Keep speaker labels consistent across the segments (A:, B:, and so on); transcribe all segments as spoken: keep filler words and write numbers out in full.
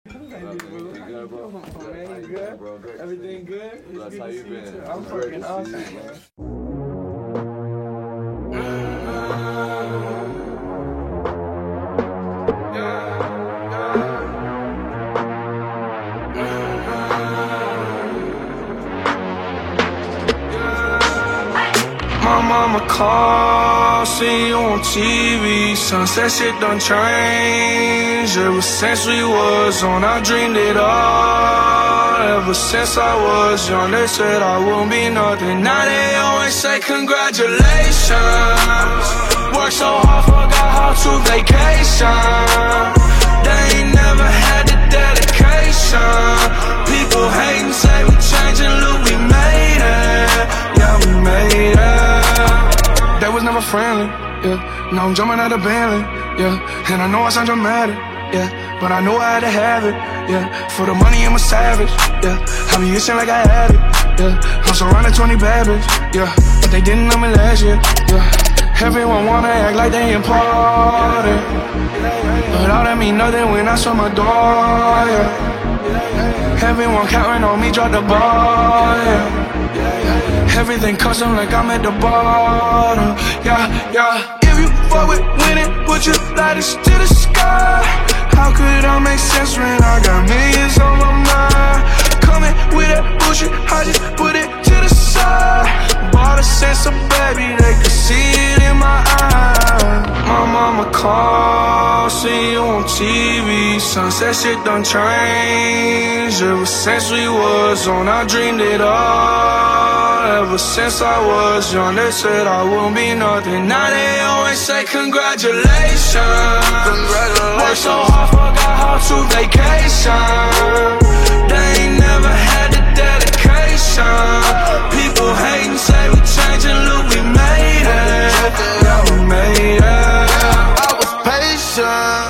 A: Everything good, bro?
B: Man, you good?
A: Bro, great.
B: Everything good?
A: Bless,
B: It's
A: how
B: good
A: you
B: to see
A: been?
B: too. I'm
A: It's great
B: fucking
A: to see
B: awesome,
A: you,
B: man.
C: My mama call, see you on T V. Sunset shit done changed. Ever since we was on, I dreamed it all. Ever since I was young, they said I wouldn't be nothing. Now they always say congratulations. Worked so hard, forgot how to vacation. They ain't never had the dedication. People hating, say we changing, look, we made it. Yeah, we made it. That was never friendly, yeah. Now I'm jumping out of Bentley, yeah. And I know I sound dramatic, yeah. But I know I had to have it, yeah. For the money, I'm a savage, yeah. I be itching like I had it, yeah. I'm surrounded twenty bad bitch, yeah. But they didn't know me last year, yeah. Everyone wanna act like they important, but all that mean nothing when I saw my door, yeah. Everyone counting on me, drop the ball, yeah. Everything custom like I'm at the bottom, yeah, yeah. If you fuck with winning, put your lighters to the sky. How could I make sense when I got millions on my mind? Coming with that bullshit, I just put it to the side. Bought a sense of baby, they could see it in my eyes. My mama call, see you on T V. Sunset shit done changed. Ever since we was on, I dreamed it all. Ever since I was young, they said I wouldn't be nothing. Now they always say congratulations. Congratulations. Worked so hard, forgot how to vacation. They ain't never had the dedication. People hating, say we changing, look, we made it. Yeah, we made it.
D: I was patient,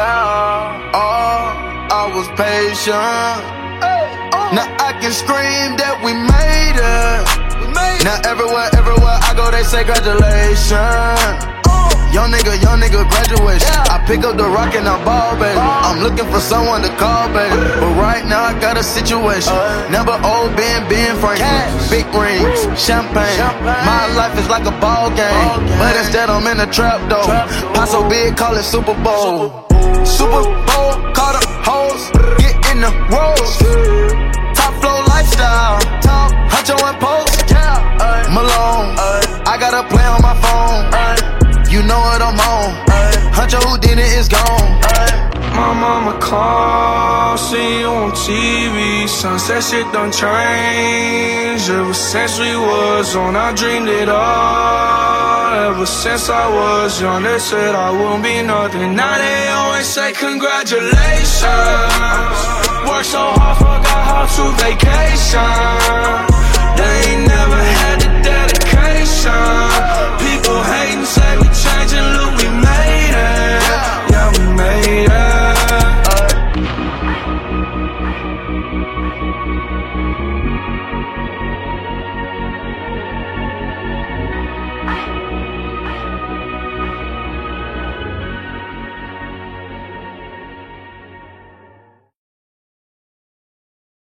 D: yeah. Oh, I was patient. Now I can scream that we made it. Now everywhere, everywhere I go, they say congratulations. Young nigga, young nigga, graduation. I pick up the rock and I ball, baby. I'm looking for someone to call, baby. But right now I got a situation. Never old Ben, Ben Franklin. Big rings, champagne. My life is like a ball game, but instead I'm in a trap though. Pot so big, call it Super Bowl. Super Bowl, call the hoes, get in the rolls. Top flow lifestyle, top Huncho and Post. Malone, I got a play on my phone. You know what I'm on. Huncho Houdini is gone.
C: My mama call, see you on T V. Sunset shit done changed. Ever since we was on, I dreamed it all. Ever since I was young, they said I wouldn't be nothing. Now they always say congratulations. Worked so hard, forgot how to vacation. They ain't never had the dedication.